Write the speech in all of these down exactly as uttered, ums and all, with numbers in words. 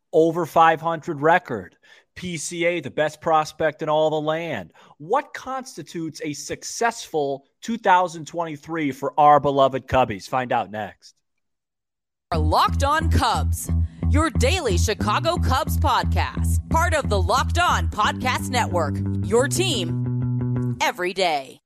over five hundred record, P C A, the best prospect in all the land. What constitutes a successful two thousand twenty-three for our beloved Cubbies? Find out next. Locked On Cubs, your daily Chicago Cubs podcast, part of the Locked On Podcast Network, your team every day.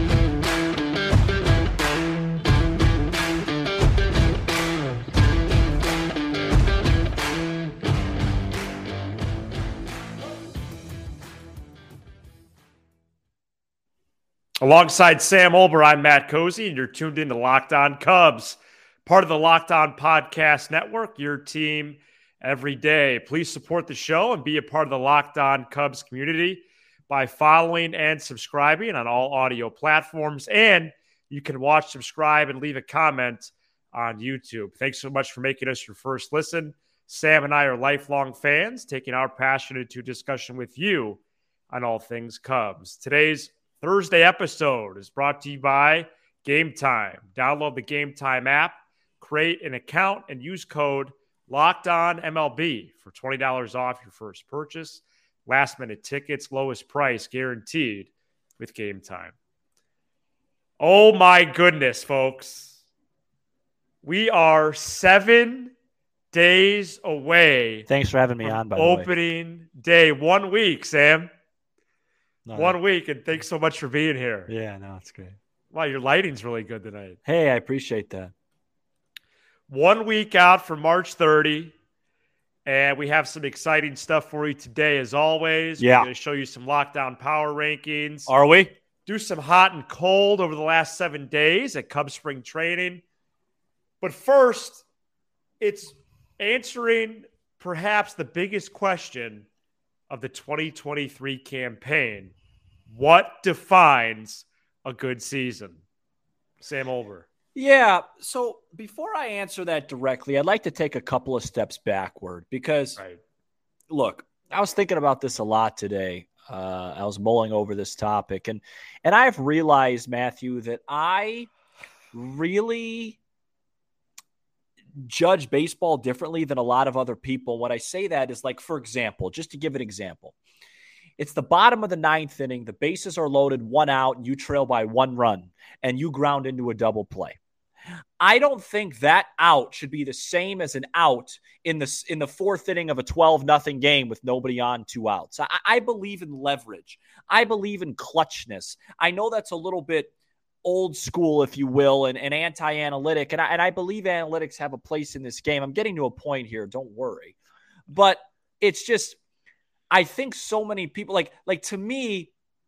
Alongside Sam Olber, I'm Matt Cozy, and you're tuned in to Locked On Cubs, part of the Locked On Podcast Network, your team every day. Please support the show and be a part of the Locked On Cubs community by following and subscribing on all audio platforms. And you can watch, subscribe, and leave a comment on YouTube. Thanks so much for making us your first listen. Sam and I are lifelong fans, taking our passion into discussion with you on all things Cubs. Today's Thursday episode is brought to you by Game Time. Download the Game Time app, create an account, and use code LOCKEDONMLB for twenty dollars off your first purchase. Last minute tickets, lowest price guaranteed with Game Time. Oh my goodness, folks. We are seven days away. Thanks for having me on, by the way. Opening day, one week, Sam. No, One no. week, and thanks so much for being here. Yeah, no, it's great. Wow, your lighting's really good tonight. Hey, I appreciate that. One week out from March thirtieth, and we have some exciting stuff for you today, as always. Yeah. We're going to show you some lockdown power rankings. Are we? Do some hot and cold over the last seven days at Cubs spring training. But first, it's answering perhaps the biggest question of the twenty twenty-three campaign. What defines a good season? Sam Olber. Yeah, so before I answer that directly, I'd like to take a couple of steps backward because, Right. look, I was thinking about this a lot today. Uh, I was mulling over this topic, and and I've realized, Matthew, that I really judge baseball differently than a lot of other people. What I say that is, like, for example, just to give an example, it's the bottom of the ninth inning. The bases are loaded, one out, and you trail by one run, and you ground into a double play. I don't think that out should be the same as an out in the in the fourth inning of a twelve nothing game with nobody on, two outs. I, I believe in leverage. I believe in clutchness. I know that's a little bit old school, if you will, and, and anti-analytic, and I, and I believe analytics have a place in this game. I'm getting to a point here, don't worry. But it's just, I think so many people, like, like to me,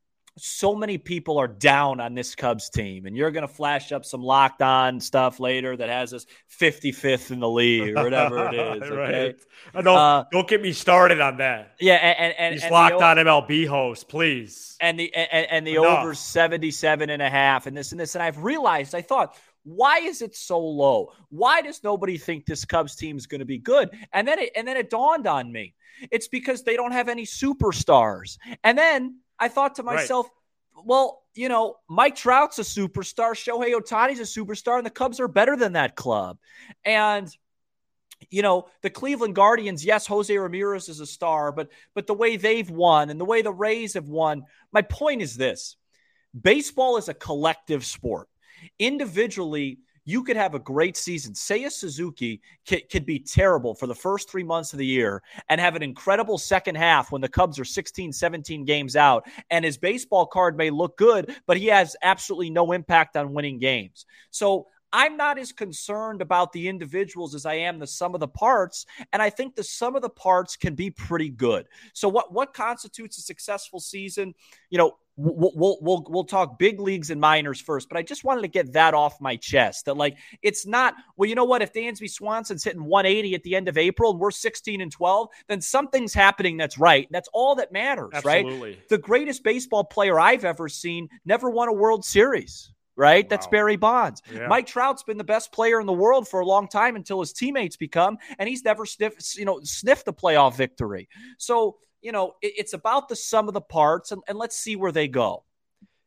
so many people are down on this Cubs team, and you're going to flash up some locked on stuff later that has us fifty-fifth in the league or whatever it is. Okay? Right. Don't, uh, don't get me started on that. Yeah. And, and, These and locked the, on M L B hosts, please. And the, and, and the Enough. over seventy-seven and a half and this and this. And I've realized, I thought, why is it so low? Why does nobody think this Cubs team is going to be good? And then it, and then it dawned on me. It's because they don't have any superstars. And then I thought to myself, right. well, you know, Mike Trout's a superstar. Shohei Ohtani's a superstar, and the Cubs are better than that club. And, you know, the Cleveland Guardians, yes, Jose Ramirez is a star, but but the way they've won and the way the Rays have won, my point is this. Baseball is a collective sport. Individually, you could have a great season. Seiya Suzuki could, could be terrible for the first three months of the year and have an incredible second half when the Cubs are sixteen, seventeen games out. And his baseball card may look good, but he has absolutely no impact on winning games. So I'm not as concerned about the individuals as I am the sum of the parts. And I think the sum of the parts can be pretty good. So what, what constitutes a successful season? You know, We'll, we'll we'll we'll talk big leagues and minors first, but I just wanted to get that off my chest. That, like, it's not, well, you know what? If Dansby Swanson's hitting one eighty at the end of April and we're sixteen and twelve, then something's happening that's right. That's all that matters, Absolutely. Right? The greatest baseball player I've ever seen never won a World Series. Right? Wow. That's Barry Bonds. Yeah. Mike Trout's been the best player in the world for a long time until his teammates become, and he's never sniffed, you know, sniffed a playoff victory. So, you know, it, it's about the sum of the parts, and, and let's see where they go.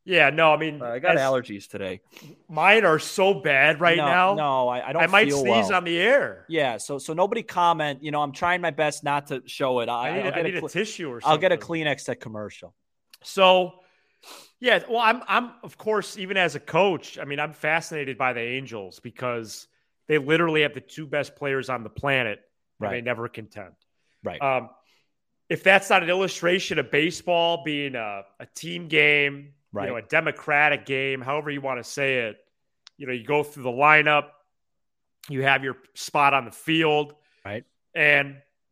Yeah, no, I mean, Uh, I got as, allergies today. Mine are so bad right no, now. No, I, I don't. I might feel sneeze well. on the air. Yeah, so so nobody comment. You know, I'm trying my best not to show it. I, I need, I'll get I need a, a tissue or something. I'll get a Kleenex at commercial. So, yeah, well, I'm I'm of course, even as a coach, I mean, I'm fascinated by the Angels because they literally have the two best players on the planet, and Right. they never contend. Right. Um, if that's not an illustration of baseball being a, a team game, Right. you know, a democratic game, however you want to say it, you know, you go through the lineup, you have your spot on the field. Right. And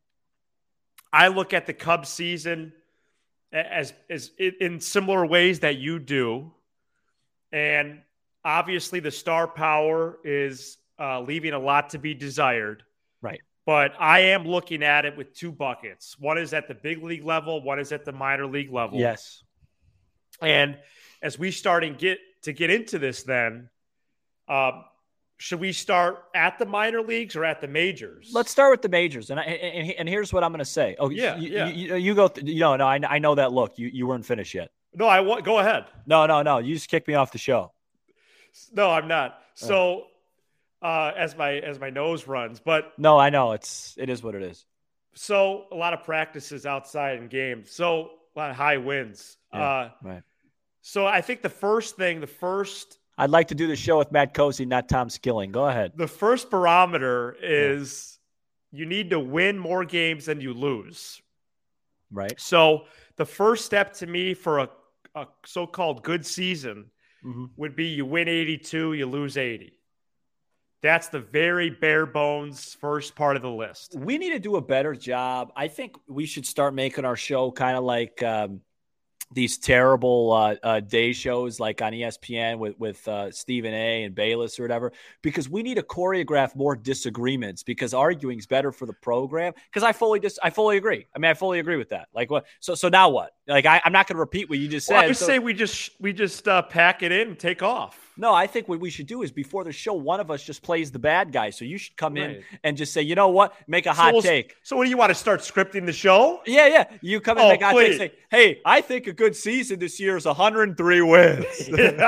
I look at the Cubs season as, as in similar ways that you do. And obviously the star power is uh, leaving a lot to be desired. Right. But I am looking at it with two buckets. One is at the big league level. One is at the minor league level. Yes. And as we start and get to get into this, then um, should we start at the minor leagues or at the majors? Let's start with the majors, and I, and, and here's what I'm going to say. Oh, yeah, you, yeah. You, you go. Th- you know, no, I, I know that look. You you weren't finished yet. No, I want. Go ahead. No, no, no. You just kicked me off the show. No, I'm not. So, uh, as my as my nose runs, but no, I know it's it is what it is. So a lot of practices outside in games. So a lot of high winds. Yeah, uh, right. So I think the first thing, the first. I'd like to do the show with Matt Cozy, not Tom Skilling. Go ahead. The first barometer is yeah. you need to win more games than you lose. Right. So the first step to me for a, a so-called good season mm-hmm. would be you win eighty-two, you lose eighty. That's the very bare bones first part of the list. We need to do a better job. I think we should start making our show kind of like um, these terrible uh, uh, day shows like on E S P N with, with uh, Stephen A. and Bayless or whatever, because we need to choreograph more disagreements because arguing is better for the program. Because I fully dis- I fully agree. I mean, I fully agree with that. Like what? So so now what? Like I, I'm not going to repeat what you just said. Well, I would so- say we just we just uh, pack it in and take off. No, I think what we should do is before the show, one of us just plays the bad guy. So you should come right. in and just say, you know what, make a hot so we'll, take. So what do you want to start scripting the show? Yeah, yeah. You come in oh, and make a hot take. Say, hey, I think a good season this year is one hundred three wins. And then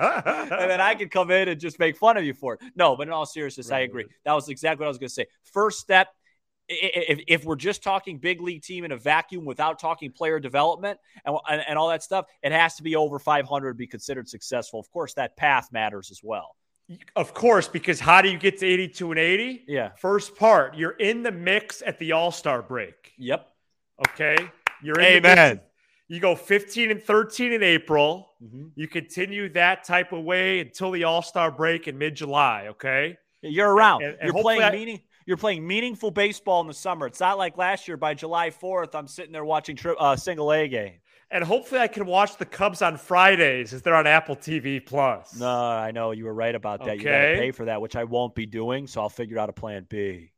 I can come in and just make fun of you for it. No, but in all seriousness, right, I agree. Right. That was exactly what I was going to say. First step. If, if we're just talking big league team in a vacuum without talking player development and, and, and all that stuff, it has to be over five hundred to be considered successful. Of course, that path matters as well. Of course, because how do you get to eighty-two and eighty? Yeah. First part, you're in the mix at the All-Star break. Yep. Okay. You're in Amen. The mix. You go fifteen and thirteen in April. Mm-hmm. You continue that type of way until the All-Star break in mid-July. Okay. You're around. And, and you're playing I, meaning. You're playing meaningful baseball in the summer. It's not like last year by July fourth, I'm sitting there watching tri- uh, single A game. And hopefully I can watch the Cubs on Fridays as they're on Apple T V Plus. No, I know. You were right about that. Okay. You got to pay for that, which I won't be doing, so I'll figure out a plan B.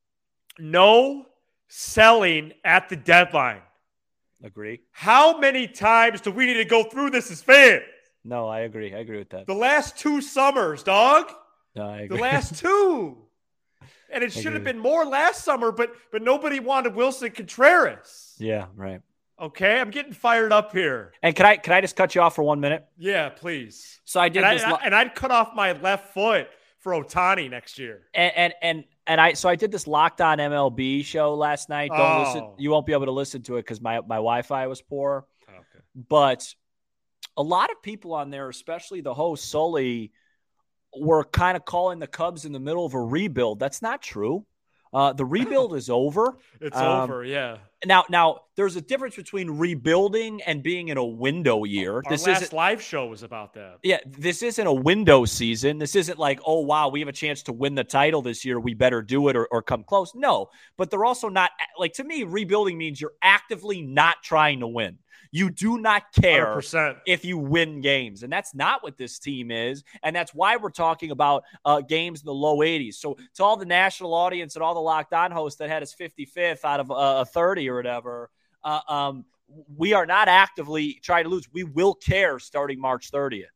No selling at the deadline. Agree. How many times do we need to go through this as fans? No, I agree. I agree with that. The last two summers, dog. No, I agree. The last two. And it should have been more last summer, but but nobody wanted Wilson Contreras. Yeah, right. Okay, I'm getting fired up here. And can I can I just cut you off for one minute? Yeah, please. So I did and this, I, lo- and I'd cut off my left foot for Ohtani next year. And and and and I so I did this Locked On M L B show last night. Don't oh. listen. You won't be able to listen to it because my my Wi-Fi was poor. Okay. But a lot of people on there, especially the host Sully, were kind of calling the Cubs in the middle of a rebuild. That's not true. Uh, the rebuild is over. It's um, over, yeah. Now, now there's a difference between rebuilding and being in a window year. Our this last isn't live show was about that. Yeah, this isn't a window season. This isn't like, oh, wow, we have a chance to win the title this year. We better do it or, or come close. No, but they're also not – like, to me, rebuilding means you're actively not trying to win. You do not care one hundred percent if you win games, and that's not what this team is, and that's why we're talking about uh, games in the low eighties. So to all the national audience and all the Locked On hosts that had us fifty-fifth out of uh, a thirty or whatever, uh, um, we are not actively trying to lose. We will care starting March thirtieth.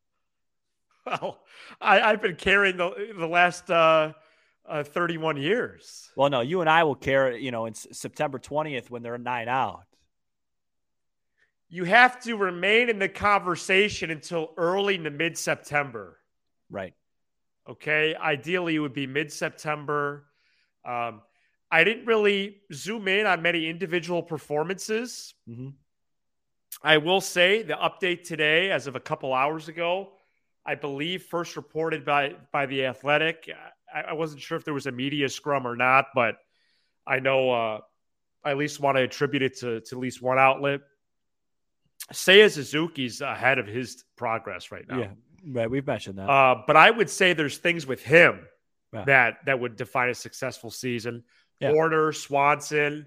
Well, I, I've been carrying the the last uh, uh, thirty-one years. Well, no, you and I will care, you know, in S- September twentieth when they're nine out. you have to remain in the conversation until early to mid-September. Right. Okay. Ideally, it would be mid-September. Um, I didn't really zoom in on many individual performances. Mm-hmm. I will say the update today, as of a couple hours ago, I believe first reported by, by The Athletic. I, I wasn't sure if there was a media scrum or not, but I know uh, I at least want to attribute it to, to at least one outlet. Seiya Suzuki's ahead of his progress right now. Yeah, right. We've mentioned that. Uh, but I would say there's things with him yeah. that that would define a successful season. Yeah. Horner, Swanson,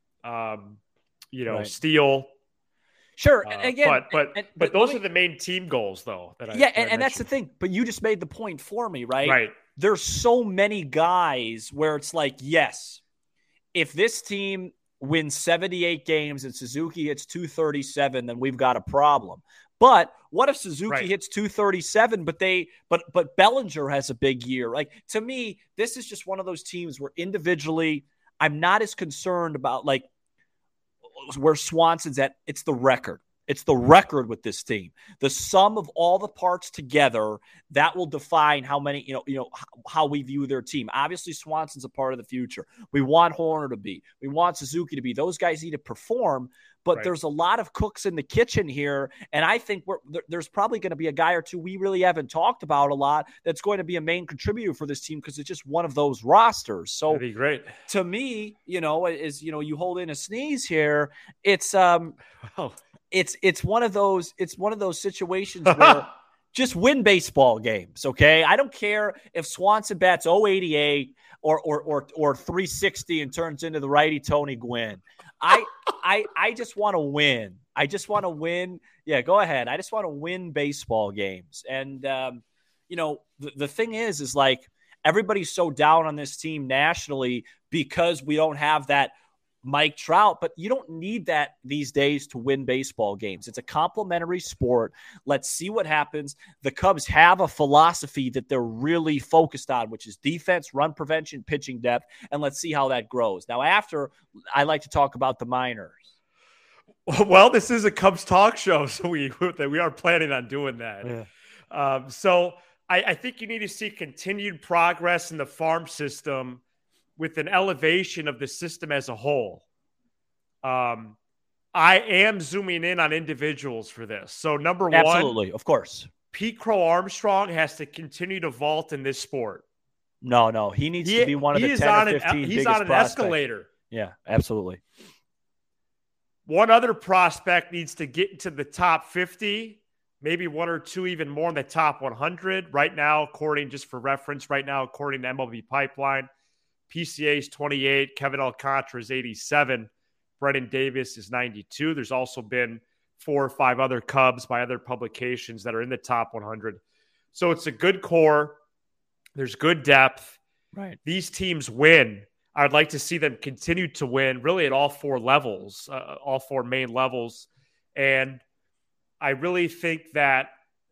um, you know, right. Steele. Sure. Uh, Again, but but and, but, but those me, are the main team goals, though. That I, yeah, that and, I and that's the thing. But you just made the point for me, right? Right. There's so many guys where it's like, yes, if this team wins seventy-eight games and Suzuki hits two thirty-seven, then we've got a problem. But what if Suzuki right. hits two thirty-seven, but they but but Bellinger has a big year? Like, to me, this is just one of those teams where individually I'm not as concerned about like where Swanson's at. It's the record. It's the record with this team. The sum of all the parts together, that will define how many, you know, you know, how we view their team. Obviously, Swanson's a part of the future. We want Horner to be. We want Suzuki to be. Those guys need to perform. But right. there's a lot of cooks in the kitchen here, and I think we're, there's probably going to be a guy or two we really haven't talked about a lot that's going to be a main contributor for this team because it's just one of those rosters. So that'd be great. To me, you know, is you know, you hold in a sneeze here. It's um, oh. it's it's one of those it's one of those situations where just win baseball games. Okay, I don't care if Swanson bats oh eighty-eight or or or or three sixty and turns into the righty Tony Gwynn. I I I just want to win. I just want to win. Yeah, go ahead. I just want to win baseball games. And um, you know, the, the thing is, is like everybody's so down on this team nationally because we don't have that Mike Trout, but you don't need that these days to win baseball games. It's a complementary sport. Let's see what happens. The Cubs have a philosophy that they're really focused on, which is defense, run prevention, pitching depth, and let's see how that grows. Now, after, I like to talk about the minors. Well, this is a Cubs talk show, so we we are planning on doing that. Yeah. Um, so I, I think you need to see continued progress in the farm system with an elevation of the system as a whole. Um, I am zooming in on individuals for this. So number one, absolutely, of course, Pete Crow Armstrong has to continue to vault in this sport. No, no, he needs he, to be one of the ten or fifteen an, biggest He's on an prospects. escalator. Yeah, absolutely. One other prospect needs to get into the top fifty, maybe one or two even more in the top one hundred. Right now, according, just for reference, right now, according to M L B Pipeline, P C A is twenty-eight, Kevin Alcantara is eighty-seven, Brendan Davis is ninety-two. There's also been four or five other Cubs by other publications that are in the top one hundred. So it's a good core. There's good depth. Right. These teams win. I'd like to see them continue to win really at all four levels, uh, all four main levels. And I really think that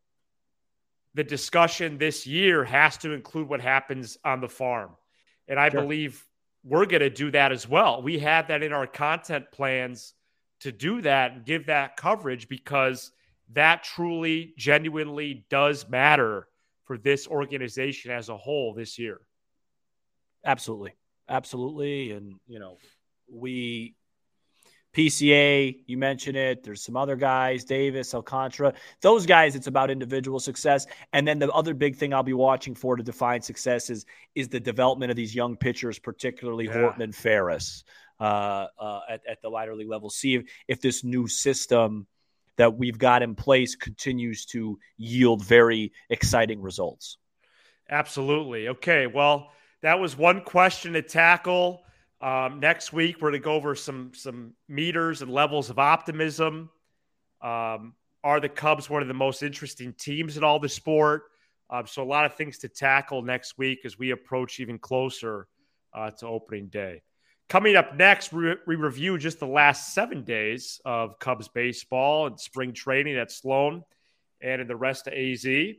the discussion this year has to include what happens on the farm. And I sure. believe we're going to do that as well. We have that in our content plans to do that and give that coverage because that truly, genuinely does matter for this organization as a whole this year. Absolutely. Absolutely. And, you know, we P C A, you mentioned it. There's some other guys, Davis, Alcantara. Those guys, it's about individual success. And then the other big thing I'll be watching for to define success is, is the development of these young pitchers, particularly yeah. Horton and Ferris uh, uh, at, at the minor league level. See if, if this new system that we've got in place continues to yield very exciting results. Absolutely. Okay, well, that was one question to tackle. Um, next week, we're going to go over some some meters and levels of optimism. Um, are the Cubs one of the most interesting teams in all the sport? Um, so a lot of things to tackle next week as we approach even closer uh, to opening day. Coming up next, we, we review just the last seven days of Cubs baseball and spring training at Sloan and in the rest of A Z.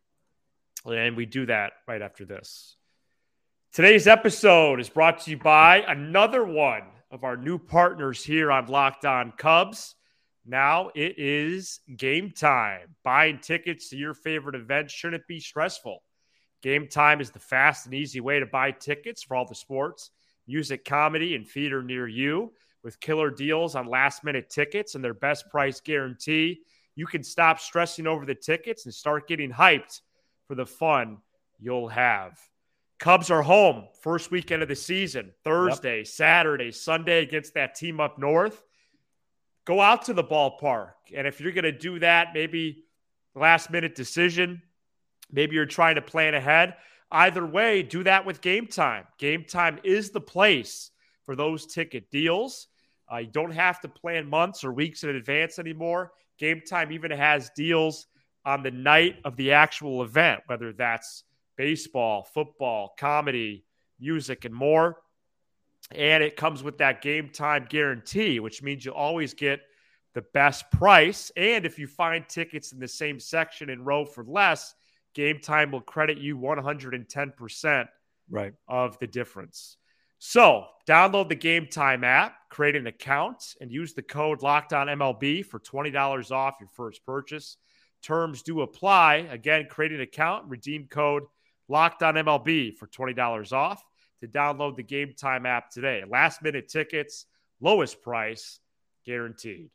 And we do that right after this. Today's episode is brought to you by another one of our new partners here on Locked On Cubs. Now it is game time. Buying tickets to your favorite event shouldn't be stressful. Game Time is the fast and easy way to buy tickets for all the sports, music, comedy, and theater near you. With killer deals on last-minute tickets and their best price guarantee, you can stop stressing over the tickets and start getting hyped for the fun you'll have. Cubs are home first weekend of the season, Thursday, yep. Saturday, Sunday against that team up north. Go out to the ballpark. And if you're going to do that, maybe last-minute decision, maybe you're trying to plan ahead. Either way, do that with Game Time. Game Time is the place for those ticket deals. Uh, you don't have to plan months or weeks in advance anymore. Game Time even has deals on the night of the actual event, whether that's baseball, football, comedy, music, and more. And it comes with that Game Time guarantee, which means you'll always get the best price. And if you find tickets in the same section and row for less, Game Time will credit you one hundred ten percent right. of the difference. So download the Game Time app, create an account, and use the code LOCKEDONMLB for twenty dollars off your first purchase. Terms do apply. Again, create an account, redeem code LOCKEDONMLB for twenty dollars off to download the Game Time app today. Last-minute tickets, lowest price, guaranteed.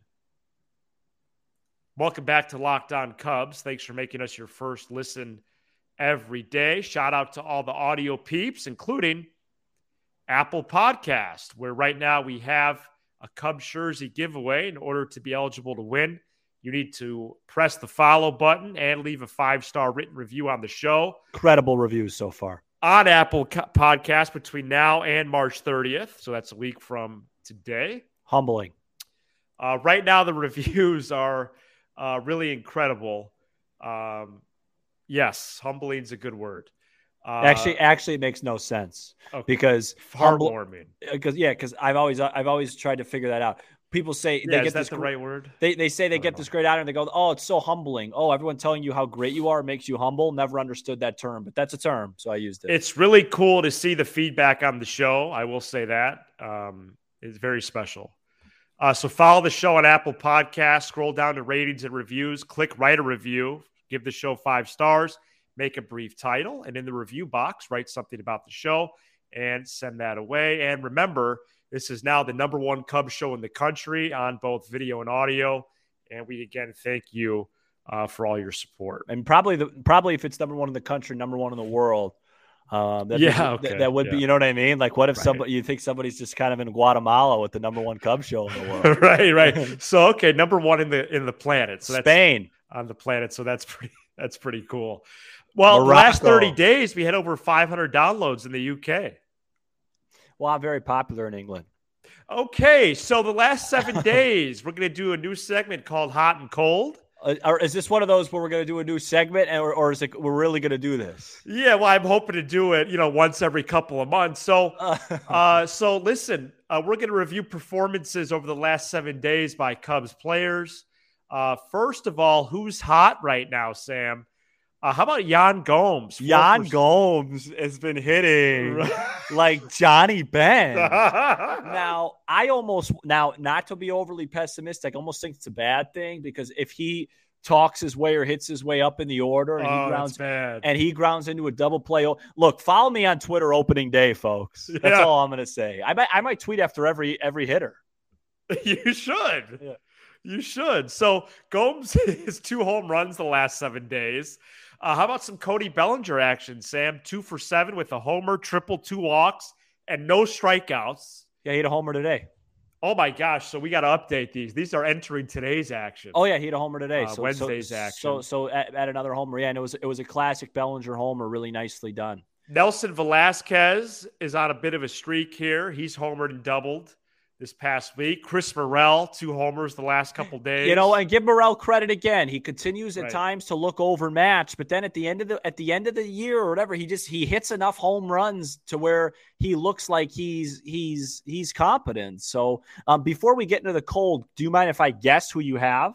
Welcome back to Locked On Cubs. Thanks for making us your first listen every day. Shout out to all the audio peeps, including Apple Podcast, where right now we have a Cubs jersey giveaway. In order to be eligible to win, you need to press the follow button and leave a five-star written review on the show. Credible reviews so far. On Apple Podcast between now and March thirtieth. So that's a week from today. Humbling. Uh, right now, the reviews are uh, really incredible. Um, yes, humbling is a good word. Uh, actually, actually, it makes no sense okay. because heartwarming. Because yeah, because I've always I've always tried to figure that out. People say yeah, they get is that this the gr- right word. They they say they get know. this great honor and they go, oh, it's so humbling. Oh, everyone telling you how great you are makes you humble. Never understood that term, but that's a term, so I used it. It's really cool to see the feedback on the show. I will say that um, it's very special. Uh, so follow the show on Apple Podcasts. Scroll down to ratings and reviews. Click write a review. Give the show five stars. Make a brief title, and in the review box, write something about the show and send that away. And remember, this is now the number one Cubs show in the country on both video and audio. And we again thank you uh, for all your support. And probably the probably if it's number one in the country, number one in the world. Um, yeah, be, okay. that, that would yeah. be. You know what I mean? Like, what if right. somebody you think somebody's just kind of in Guatemala with the number one Cubs show in the world? right, right. So okay, number one in the in the planet. So that's Spain on the planet. So that's pretty. That's pretty cool. Well, Morocco. The last thirty days, we had over five hundred downloads in the U K. Well, I'm very popular in England. Okay, so the last seven days, we're going to do a new segment called Hot and Cold. Uh, or is this one of those where we're going to do a new segment, or, or is it we're really going to do this? Yeah, well, I'm hoping to do it, you know, once every couple of months. So, uh, so listen, uh, we're going to review performances over the last seven days by Cubs players. Uh, first of all, who's hot right now, Sam? Uh, how about Yan Gomes? Yan Gomes has been hitting like Johnny Bench. Now, I almost now not to be overly pessimistic, I almost think it's a bad thing because if he talks his way or hits his way up in the order and oh, he grounds bad. and he grounds into a double play. Look, follow me on Twitter opening day, folks. That's yeah. all I'm going to say. I might I might tweet after every every hitter. You should. Yeah. You should. So Gomes has two home runs the last seven days. Uh, how about some Cody Bellinger action, Sam? Two for seven with a homer, triple, two walks, and no strikeouts. Yeah, he hit a homer today. Oh, my gosh. So we got to update these. These are entering today's action. Oh, yeah, he hit a homer today. Uh, so Wednesday's so, action. So so at, at another homer, yeah, and it was, it was a classic Bellinger homer, really nicely done. Nelson Velasquez is on a bit of a streak here. He's homered and doubled this past week. Chris Morel, two homers the last couple days. You know, and give Morel credit again. He continues at right. times to look overmatched, but then at the end of the at the end of the year or whatever, he just he hits enough home runs to where he looks like he's he's he's competent. So um, before we get into the cold, do you mind if I guess who you have?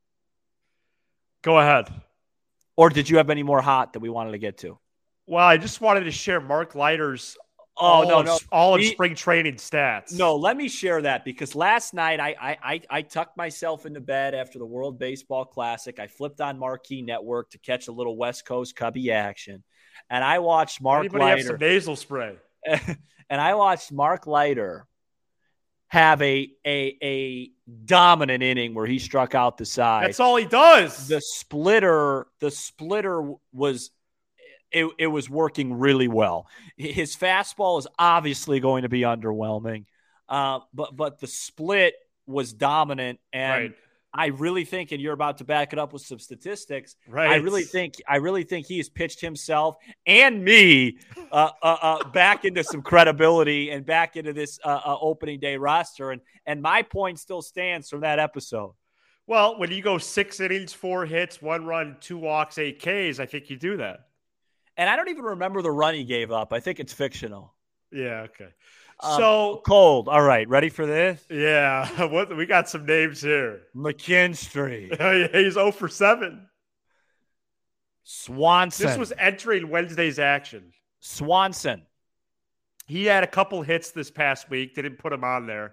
Go ahead. Or did you have any more hot that we wanted to get to? Well, I just wanted to share Mark Leiter's Oh, all no, of, no. all of He, spring training stats. No, let me share that because last night I, I I I tucked myself into bed after the World Baseball Classic. I flipped on Marquee Network to catch a little West Coast Cubby action, and I watched Mark Anybody Leiter. have some nasal spray? And I watched Mark Leiter have a a a dominant inning where he struck out the side. That's all he does. The splitter, the splitter was. It, it was working really well. His fastball is obviously going to be underwhelming, uh, but but the split was dominant, and right. I really think, and you're about to back it up with some statistics. Right. I really think I really think he has pitched himself and me uh, uh, uh, back into some credibility and back into this uh, uh, opening day roster, and and my point still stands from that episode. Well, when you go six innings, four hits, one run, two walks, eight Ks, I think you do that. And I don't even remember the run he gave up. I think it's fictional. Yeah, okay. Um, So cold. All right, ready for this? Yeah, what we got some names here. McKinstry. He's zero for seven. Swanson. This was entering Wednesday's action. Swanson. He had a couple hits this past week. They didn't put him on there.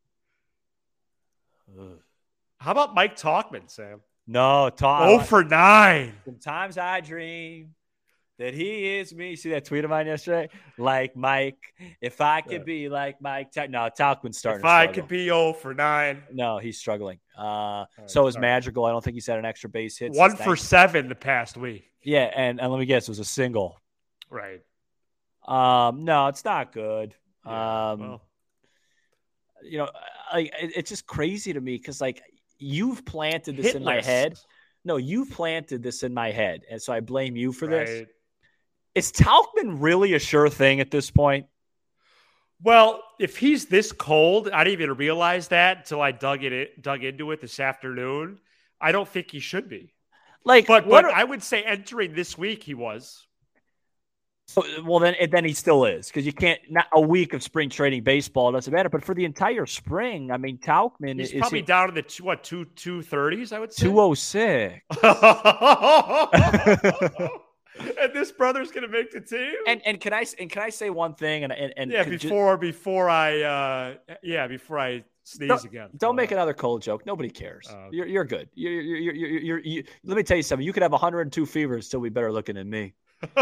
Ugh. How about Mike Tauchman, Sam? No, Talk. zero for nine. Sometimes I dream that he is me. See that tweet of mine yesterday? Like Mike, if I could yeah. be like Mike. Ta- no, Tauchman's starting If to I struggle. could be zero for nine. No, he's struggling. Uh, right, so is right. Madrigal. I don't think he's had an extra base hit. One since for nineteen seven the past week. Yeah, and, and let me guess, it was a single. Right. Um, no, it's not good. Yeah, um, well. You know, I, it, it's just crazy to me because, like, you've planted this Hit in my list. head. No, you've planted this in my head, and so I blame you for Right. this. Is Tauchman really a sure thing at this point? Well, if he's this cold, I didn't even realize that until I dug it dug into it this afternoon. I don't think he should be. Like, But what but are- I would say entering this week he was. So, well, then then he still is because you can't. Not a week of spring training baseball doesn't matter, but for the entire spring, I mean, Tauchman He's is probably down in the two, what two two thirties. I would say two oh six. And this brother's gonna make the team. And and can I and can I say one thing? And and, and yeah, could ju- before before I uh, yeah before I sneeze Don't, again. don't make Uh, another cold joke. Nobody cares. Oh, okay. You're you're good. You're you're, you're, you're, you're, you let me tell you something. You could have one hundred two fever and still be better looking than me.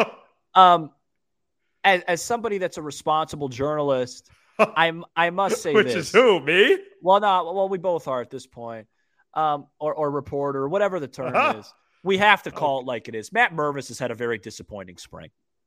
Um, as as somebody that's a responsible journalist, I'm I must say Which this. is who, me? Well, no, well we both are at this point, um, or or reporter, whatever the term Uh-huh. is. We have to call it like it is. Matt Mervis has had a very disappointing spring.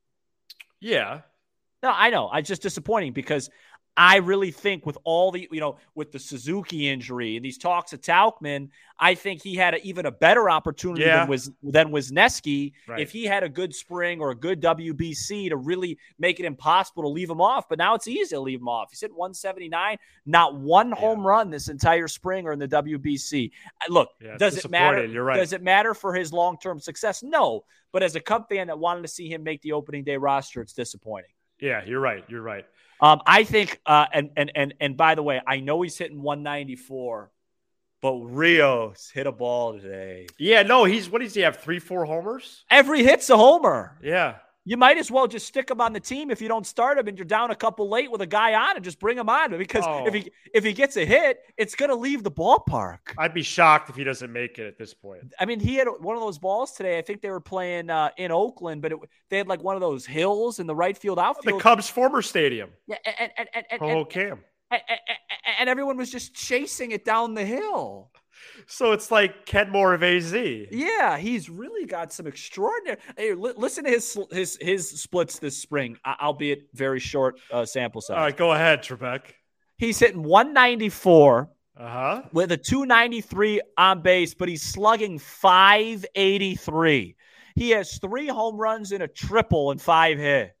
Yeah. No, I know. I just disappointing because I really think with all the, you know, with the Suzuki injury and these talks of Tauchman, I think he had a, even a better opportunity Yeah. than was than Wisniewski Right. if he had a good spring or a good W B C to really make it impossible to leave him off. But now it's easy to leave him off. He's hit one seventy-nine, not one home Yeah. run this entire spring or in the W B C. Uh, Look, Yeah, it's does it matter? disappointing. You're right. Does it matter for his long-term success? No. But as a Cub fan that wanted to see him make the opening day roster, it's disappointing. Yeah, you're right. You're right. Um, I think, uh, and and and and by the way, I know he's hitting one ninety-four, but Rios hit a ball today. Yeah, no, he's what does he have? Three, four homers? Every hit's a homer. Yeah. You might as well just stick him on the team if you don't start him and you're down a couple late with a guy on and just bring him on because Oh. if he if he gets a hit, it's gonna leave the ballpark. I'd be shocked if he doesn't make it at this point. I mean, he had one of those balls today. I think they were playing uh, in Oakland, but it, they had like one of those hills in the right field The outfield. Cubs' former stadium. Yeah, and and and and, Oh, and, Cam. and, and, and everyone was just chasing it down the hill. So it's like Kenmore of A Z. Yeah, he's really got some extraordinary. Hey, li- listen to his his his splits this spring, albeit very short uh, sample size. All right, go ahead, Trebek. He's hitting one ninety-four Uh-huh. with a two ninety-three on base, but he's slugging five eighty-three. He has three home runs and a triple and five hit.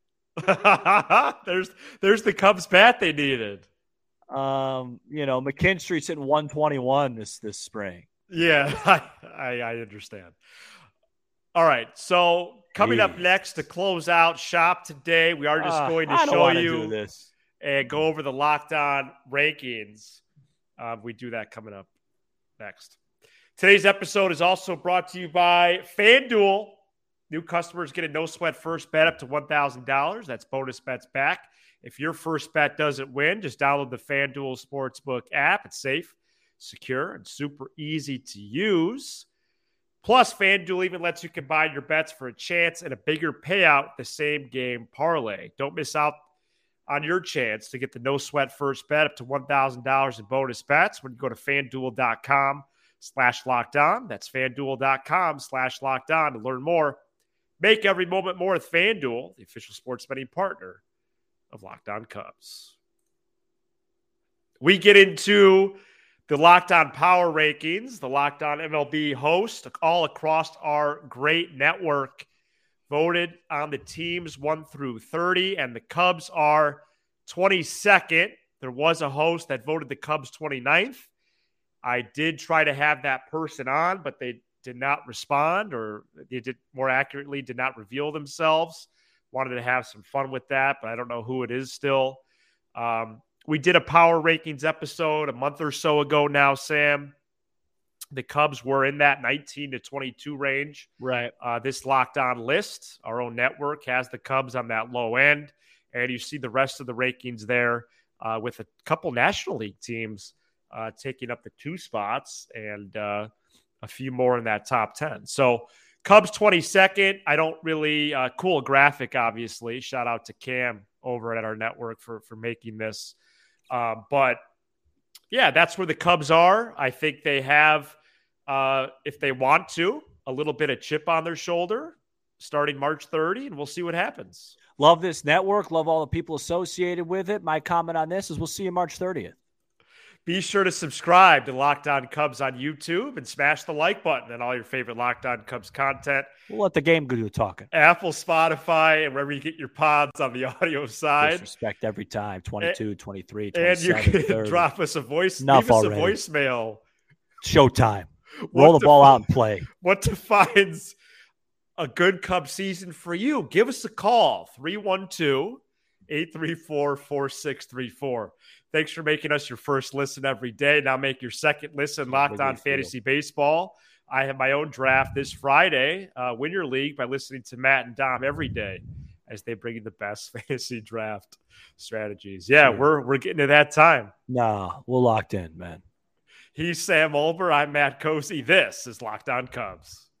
there's there's the Cubs bat they needed. Um, you know, McKinstry's hitting one twenty-one this this spring. Yeah, I, I, I understand. All right, so coming up Jeez. next to close out shop today, we are just Uh, going to I don't show wanna you do this. and go over the Locked On rankings. Uh, we do that coming up next. Today's episode is also brought to you by FanDuel. New customers get a no sweat first bet up to one thousand dollars. That's bonus bets back If your first bet doesn't win, just download the FanDuel Sportsbook app. It's safe, secure, and super easy to use. Plus, FanDuel even lets you combine your bets for a chance and a bigger payout the same game parlay. Don't miss out on your chance to get the no-sweat first bet up to one thousand dollars in bonus bets when you go to FanDuel.com slash locked on. That's FanDuel.com slash locked on to learn more. Make every moment more with FanDuel, the official sports betting partner of Locked On Cubs. We get into the Locked On Power Rankings, the Locked On M L B host, all across our great network, voted on the teams one through thirty, and the Cubs are twenty-second. There was a host that voted the Cubs twenty-ninth. I did try to have that person on, but they did not respond, or they did more accurately, did not reveal themselves. Wanted to have some fun with that, but I don't know who it is still. Um, we did a Power Rankings episode a month or so ago now, Sam. The Cubs were in that nineteen to twenty-two range. Right. Uh, this Locked On list, our own network, has the Cubs on that low end. And you see the rest of the rankings there uh, with a couple National League teams uh, taking up the two spots and uh, a few more in that top ten. So Cubs twenty-second. I don't really uh, – cool graphic, obviously. Shout out to Cam over at our network for, for making this. Uh, but – yeah, that's where the Cubs are. I think they have, uh, if they want to, a little bit of chip on their shoulder starting March thirtieth, and we'll see what happens. Love this network. Love all the people associated with it. My comment on this is we'll see you March thirtieth. Be sure to subscribe to Locked On Cubs on YouTube and smash the like button and all your favorite Locked On Cubs content. We'll let the game do the talking. Apple, Spotify, and wherever you get your pods on the audio side. Disrespect every time. twenty-two, and, twenty-three, and you can thirty. Drop us a voice. Enough leave us already. a voicemail. Showtime. Roll What the ball defi- out and play. What defines a good Cubs season for you? Give us a call. three one two, eight three four, four six three four. Thanks for making us your first listen every day. Now make your second listen. Locked On Fantasy Baseball. I have my own draft this Friday. Uh, win your league by listening to Matt and Dom every day as they bring you the best fantasy draft strategies. Yeah, Sure. we're we're getting to that time. No, we're locked in, man. He's Sam Olber. I'm Matt Cozy. This is Locked On Cubs.